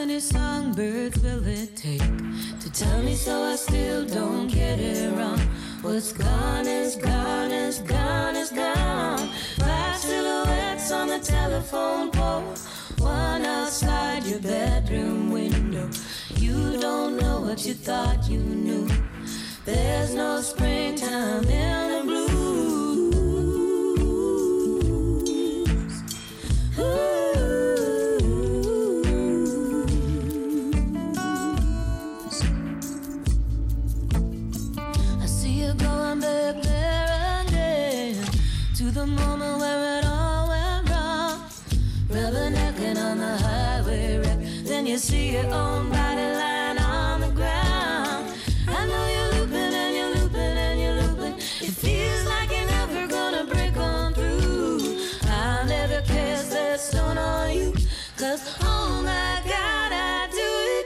many songbirds will it take to tell me so I still don't get it wrong? What's gone is gone is gone is gone. 5 silhouettes on the telephone pole, one outside your bedroom window. You don't know what you thought you knew. There's no springtime in the blues. I see you going back there again to the moment where it all went wrong. Rubbernecking on the highway wreck, then you see your own body lying on the ground. I know you're looping and you're looping and you're looping. It feels like you're never gonna break on through. I'll never cast that stone on you, 'cause oh my God, I do it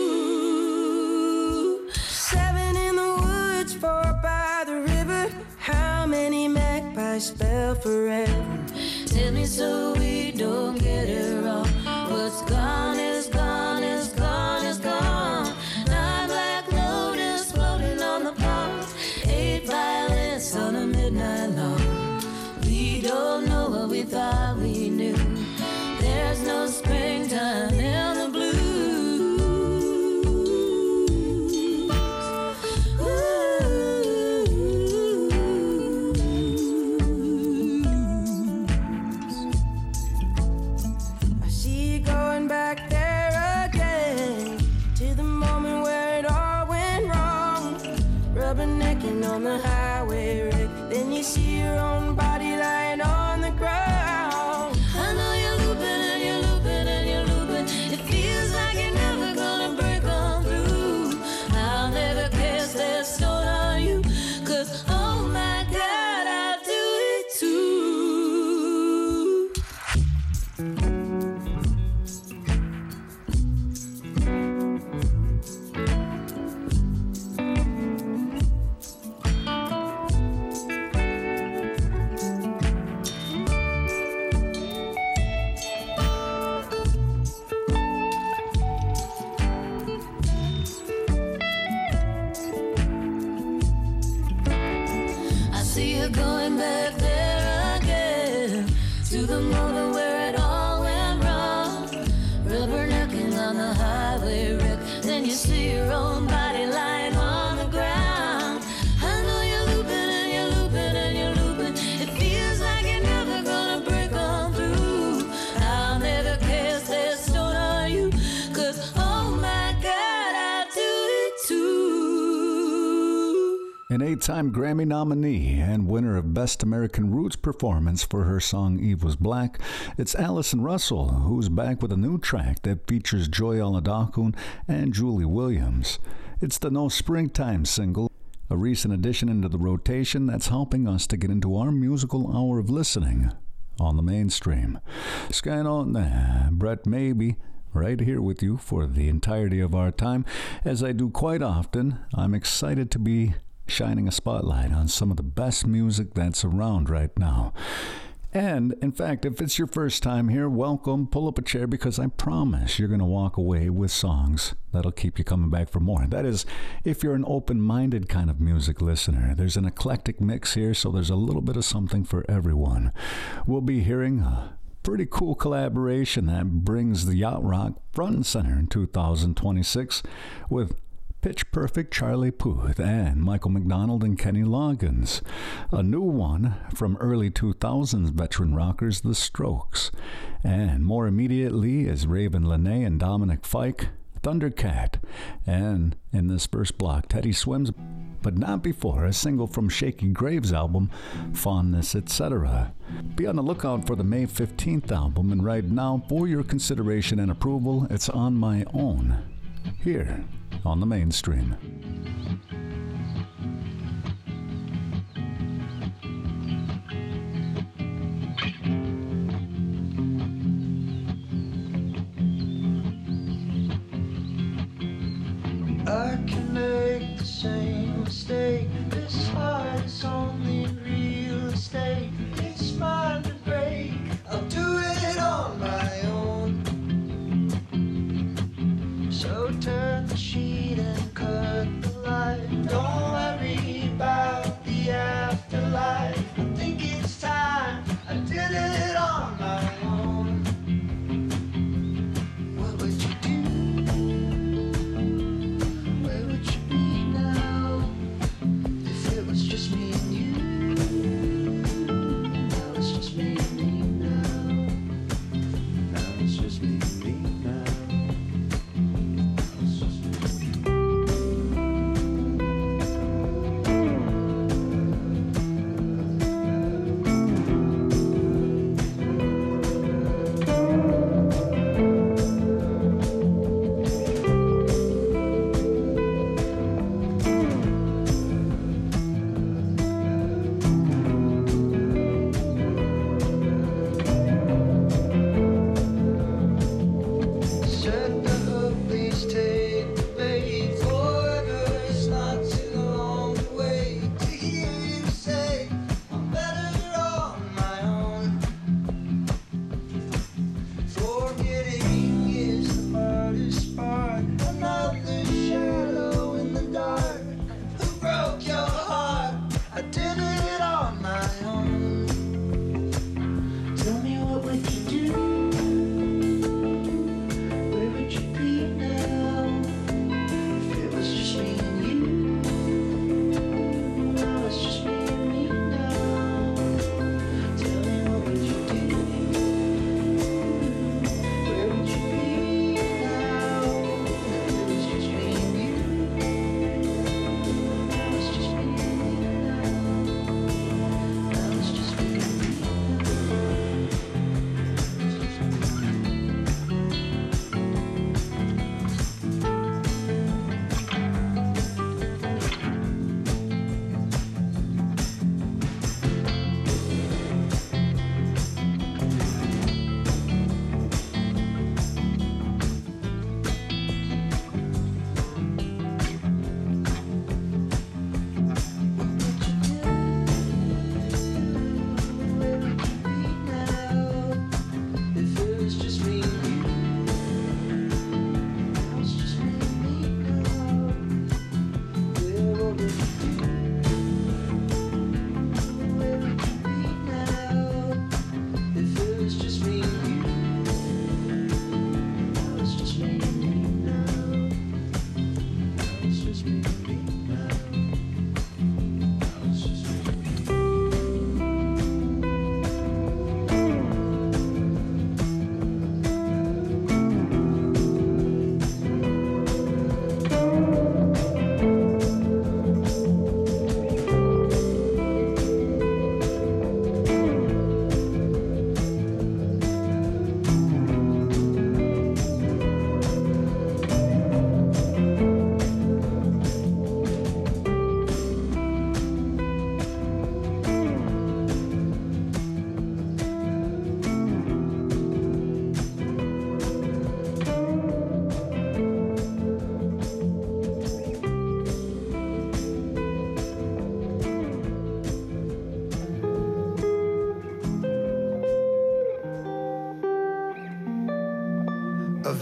too. 7 in the woods, 4 by the river. How many magpies spell forever? Tell me so we don't get it wrong. What's gone is gone is gone is gone. 9 black lotus floating on the pond. 8 violins on a midnight lawn. We don't know what we thought we knew. There's no springtime in the blues. I see you going back there again to the moment where it all went wrong. Rubbernecking on the highway wreck, then you see your own body lying on the ground. I know you're looping and you're looping and you're looping. It feels like you're never gonna break on through. I'll never cast that stone on you, 'cause oh my God, I do it too. I see you going back there again to the moment where it all went wrong. Rubbernecking on the highway wreck, then you see your own body lying on the ground. I know you're looping and you're looping and you're looping. It feels like you're never gonna break on through. I'll never cast that stone on you, 'cause oh my God, I do it too. An 8-time Grammy nominee and winner of Best American Roots Performance for her song Eve Was Black, it's Allison Russell, who's back with a new track that features Joy Oladokun and Julie Williams. It's the No Springtime single, a recent addition into the rotation that's helping us to get into our musical hour of listening on the mainstream. Skyno, Brett Maybe, right here with you for the entirety of our time. As I do quite often, I'm excited to be shining a spotlight on some of the best music that's around right now. And, in fact, if it's your first time here, welcome. Pull up a chair, because I promise you're going to walk away with songs that'll keep you coming back for more. That is, if you're an open-minded kind of music listener. There's an eclectic mix here, so there's a little bit of something for everyone. We'll be hearing a pretty cool collaboration that brings the yacht rock front and center in 2026 with Pitch Perfect Charlie Puth and Michael McDonald and Kenny Loggins. A new one from early 2000s veteran rockers, The Strokes. And more immediately is Raven Lene and Dominic Fike, Thundercat. And in this first block, Teddy Swims, but not before, a single from Shaky Graves' album, Fondness, Etc. Be on the lookout for the May 15th album, and right now, for your consideration and approval, it's On My Own, here on the mainstream. I can make the same mistake. This heart is only real estate. It's mine to break. I'll do it on my own.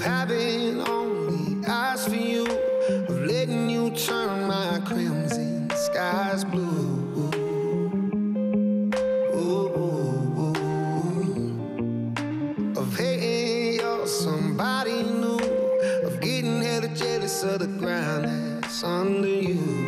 having only eyes for you, of letting you turn my crimson skies blue. Of hating you're somebody new, of getting hella jealous of the ground that's under you.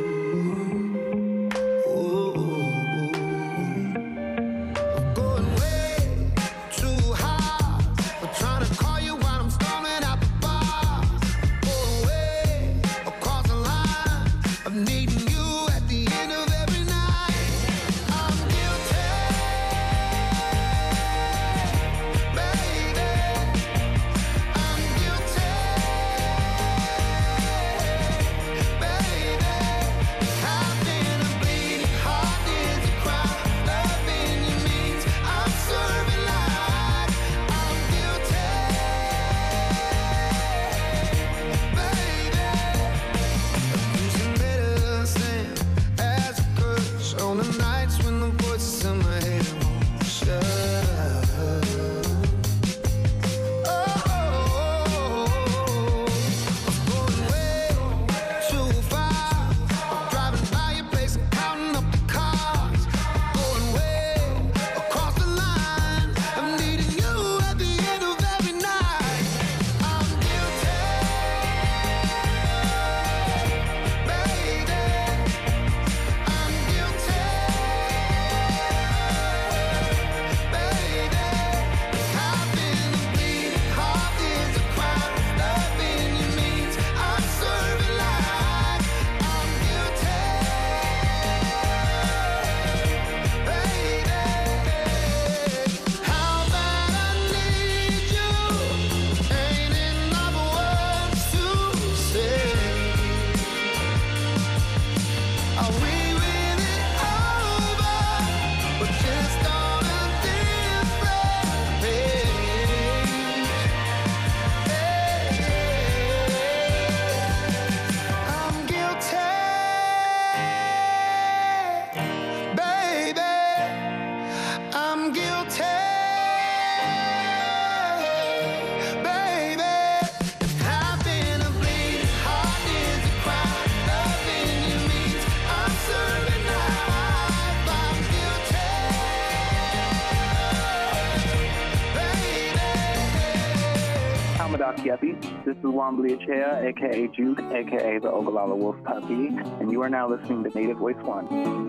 This is Wambly Achea, a.k.a. Juke, a.k.a. the Ogallala Wolf Puppy, and you are now listening to Native Voice One.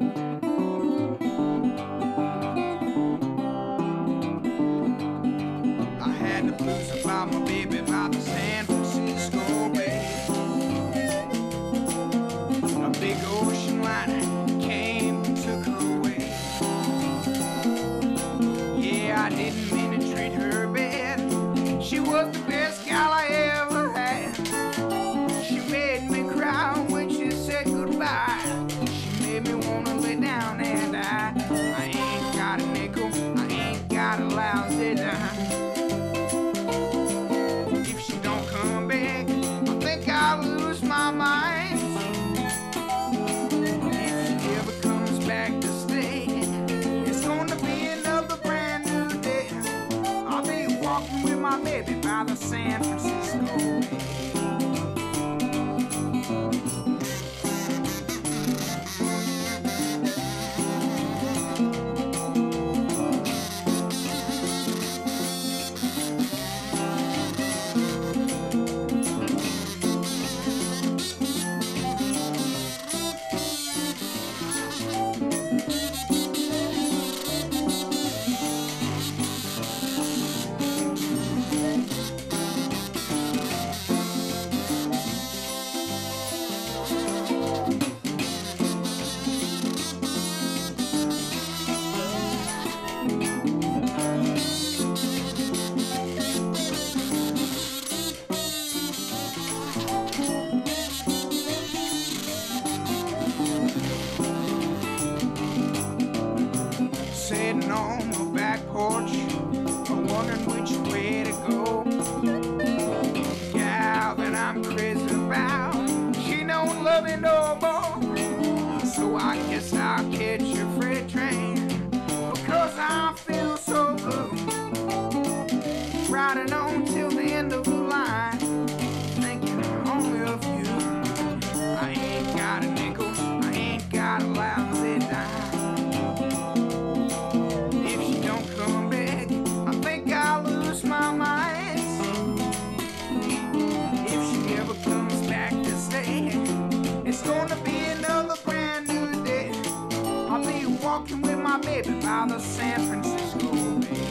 I had the blues about my baby by the San Francisco Bay. A big ocean liner came and took her away. Yeah, I didn't mean to treat her bad. She was the best gal I ever had. She made me cry when she said goodbye. She made me wanna lay down and die. I ain't got a nickel, I ain't got a lousy dime. If she don't come back, I think I'll lose my mind. If she ever comes back to stay, it's gonna be another brand new day. I'll be walking with my baby by the San Francisco Bay. Sitting on my back porch, wondering which way to go. Gal that I'm crazy about, she don't love me no more. So I guess I'll catch a freight train, because I feel so blue. Riding on till the end of the line. walking with my baby by the San Francisco Bay.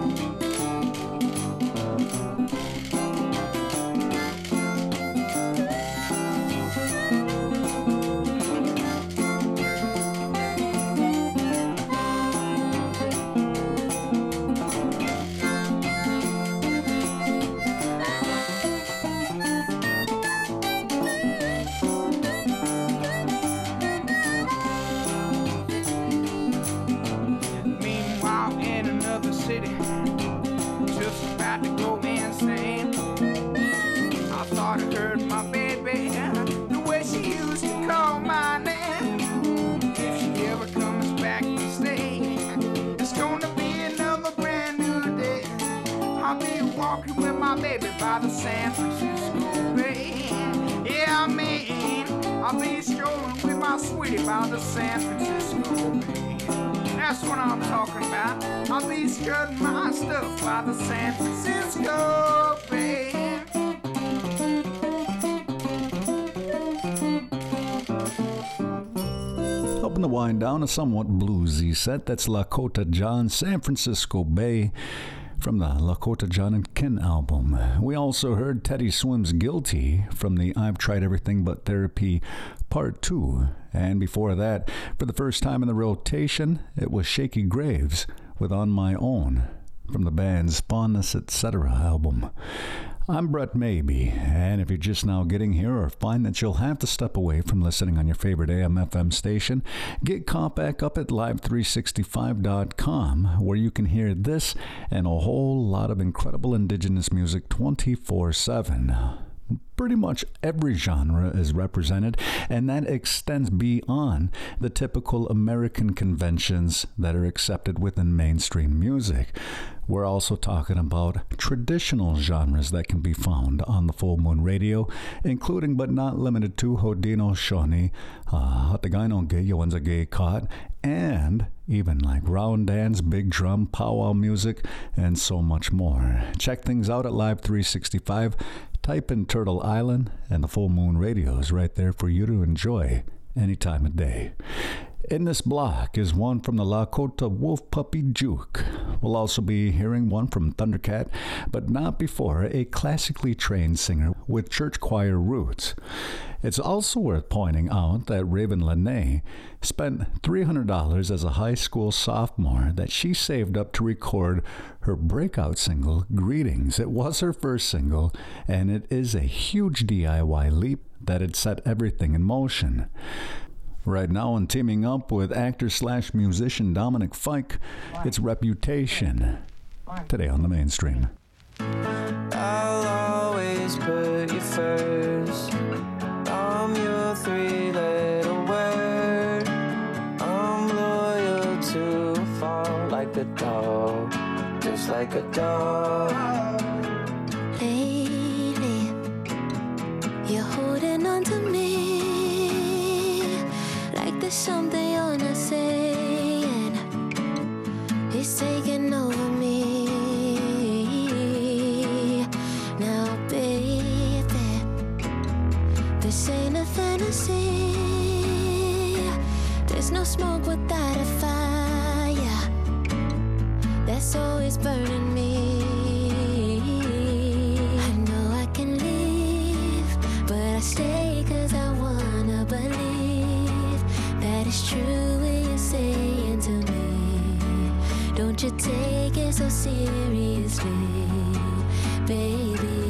Just about to go insane. I thought I heard my baby, the way she used to call my name. If she ever comes back to stay, it's gonna be another brand new day. I'll be walking with my baby by the San Francisco Bay. Yeah, I mean, I'll be strolling with my sweetie by the San Francisco Bay. That's what I'm talking about. I'll be strutting my stuff by the San Francisco Bay. Helping to wind down a somewhat bluesy set, that's Lakota John, San Francisco Bay, from the Lakota John and Ken album. We also heard Teddy Swims Guilty from the I've Tried Everything But Therapy Part 2. And before that, for the first time in the rotation, it was Shaky Graves with On My Own from the band's Fondness Etc. album. I'm Brett Maybe, and if you're just now getting here or find that you'll have to step away from listening on your favorite AM/FM station, get caught back up at live365.com, where you can hear this and a whole lot of incredible indigenous music 24/7. Pretty much every genre is represented, and that extends beyond the typical American conventions that are accepted within mainstream music. We're also talking about traditional genres that can be found on the Full Moon Radio, including but not limited to Hodino Shoni, Hatagaino Ge Yawanza Ge Kot, and even like round dance, big drum, powwow music, and so much more. Check things out at Live 365. Type in Turtle Island, and the Full Moon Radio is right there for you to enjoy any time of day. In this block is one from the Lakota Wolf Puppy Juke. We'll also be hearing one from Thundercat, but not before a classically trained singer with church choir roots. It's also worth pointing out that Raven Lene spent $300 as a high school sophomore that she saved up to record her breakout single, Greetings. It was her first single, and it is a huge DIY leap that had set everything in motion. Right now, and teaming up with actor/musician Dominic Fike, it's Reputation, today on the Mainstream. I'll always put you first. I'm your three-letter word. I'm loyal to a fault, like a dog, just like a dog. Lately, you're holding on to me like there's something you're not saying. It's taking over me now, baby. This ain't a fantasy. There's no smoke without a fire that's always burning me. I know I can leave, but I stay 'cause I wanna believe that it's true what you're saying to me. Don't you take it so seriously, baby.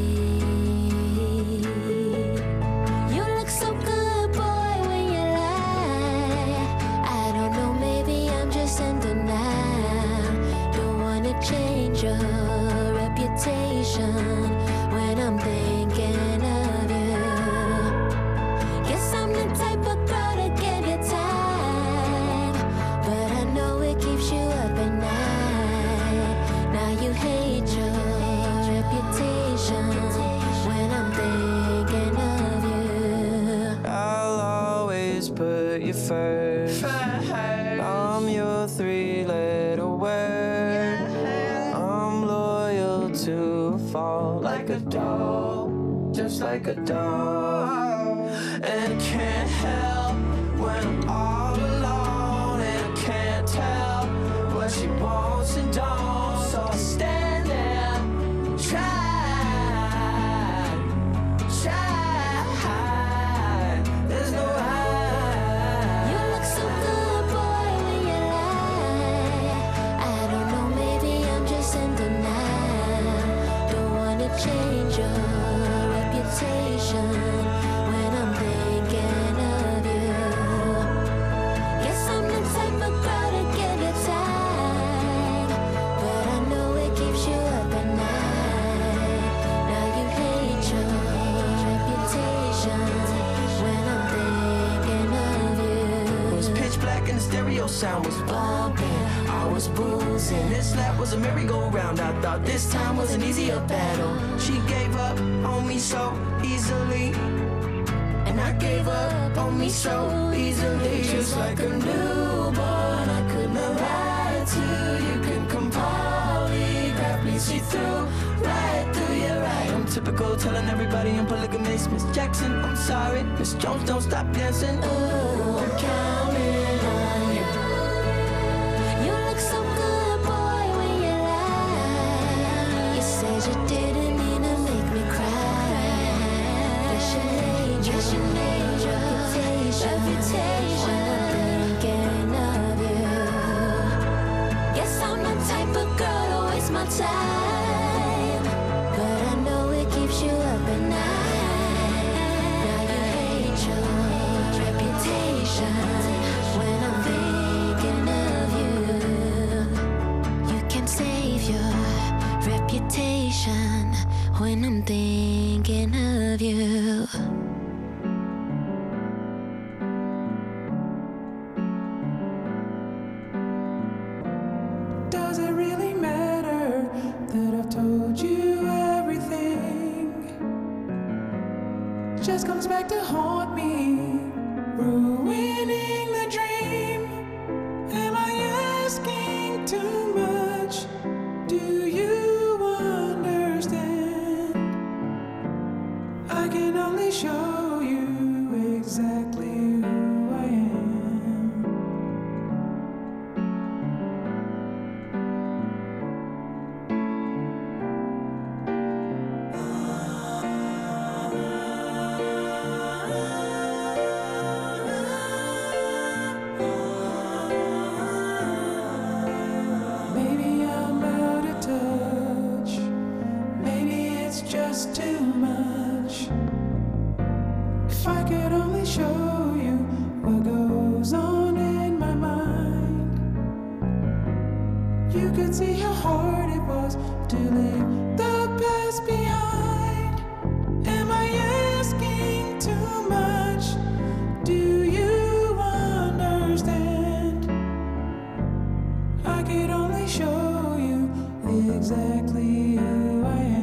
You look so good, boy, when you lie. I don't know, maybe I'm just in denial. Don't wanna change your reputation when I'm thinking of you. Guess I'm the type of girl to give you time, but I know it keeps you up at night. Now you hate your reputation when I'm thinking of you. I'll always put you first. I'm your three-letter word. I'm loyal to a fault, like a dog, just like a dog. And I can't help when I'm all alone, and I can't was pitch black and the stereo sound was bumping. I was boozing. This lap was a merry-go-round. I thought this time was an easier battle. She gave up on me so easily, and I gave up on me so easily. Just like a newborn, I could not lie to you. Can come polygraph me, see through, right through your eye. I'm typical, telling everybody I'm polygamous. Miss Jackson, I'm sorry. Miss Jones, don't stop dancing. Ooh, I'm counting on you. You look so good, boy, when you lie. You said you didn't mean to make me cry. That's your nature, reputation. Thinking of you. Yes, I'm the type of girl to waste my time, but I know it keeps you up at night. Now you hate your reputation when I'm thinking of you. You can save your reputation when I'm thinking of you. Does it really matter that I've told you everything? Just comes back to haunt me, ruining the dream. Am I asking too much? Do you understand? I can only show you exactly who I am. Maybe I'm out of touch. Maybe it's just too much. If I could only show you what goes on in my mind, you could see how hard it was to leave the past behind. Am I asking too much? Do you understand? I could only show you exactly who I am.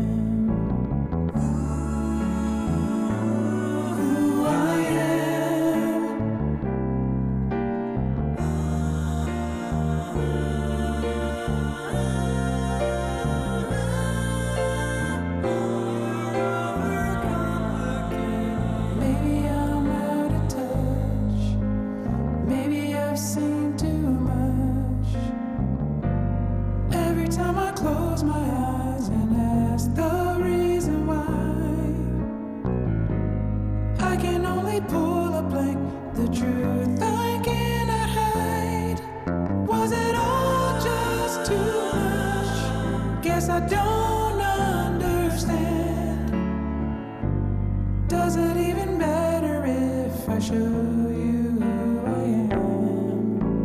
Who I am. Maybe I'm out of touch. Maybe I've seen too much. Every time I close my eyes and ask the reason why, I can only pull a blank. The truth I cannot hide. Was it all just too much? Guess I don't understand. Does it even matter if I show you who I am?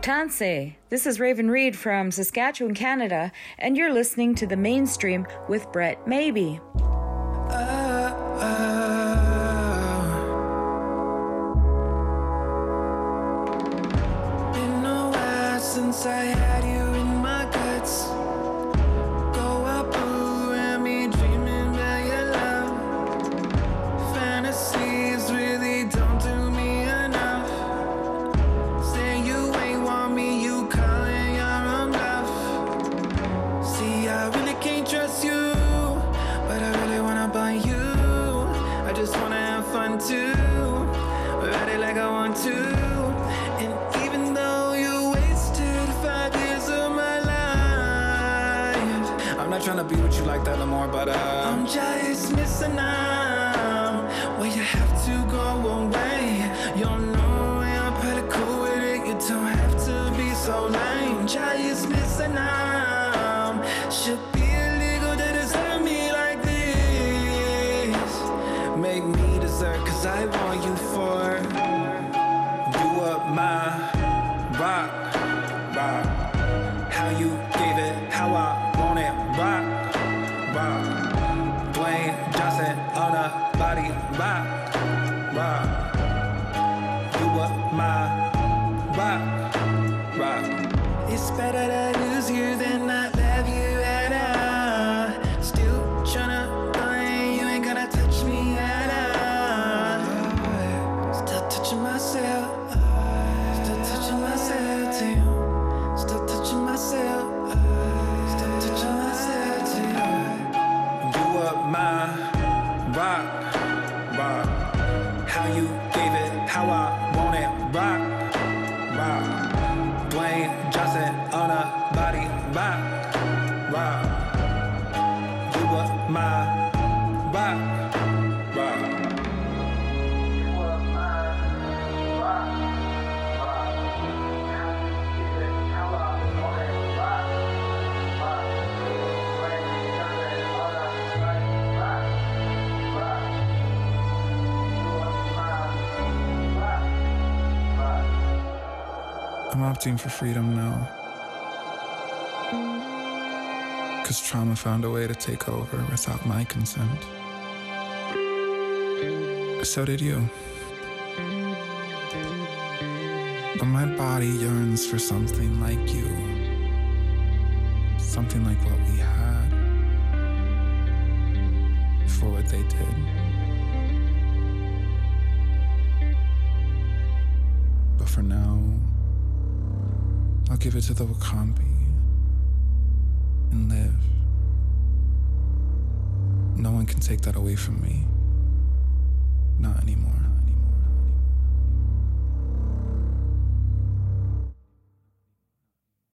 Tanse. This is Raven Reed from Saskatchewan, Canada, and you're listening to The Mainstream with Brett Maybe. Been a while since I had you in my guts. Go up and me dreaming about your love. Fantasies really don't do me enough. Say you ain't want me, you calling your own bluff. See, I really can't trust you, but I really wanna buy you. I just wanna have fun too, ride it like I want to. And even though you wasted 5 years of my life, I'm not trying to be with you like that no more, but I'm just missing out. Well, you have to go away. You know I'm pretty cool with it. You don't have to be so lame. Just missing out. Should be illegal to deserve me like this. Make me deserve, cause I want you for. You up my rock. How you gave it, how I want it, rock. Dwayne Johnson on a body, rock. You up my rock. It's better to lose you than not love you at all. Still tryna find you ain't gonna touch me at all. Still touching myself. Still touching myself too. Still touching myself. Still touching myself too. You up my rock. How you gave it, how I want it, rock. Dwayne Johnson on a body, rock. You up my rock. I'm opting for freedom now. Cause trauma found a way to take over without my consent. So did you. But my body yearns for something like you. Something like what we had. For what they did. But for now, I'll give it to the Wakambi and live. No one can take that away from me.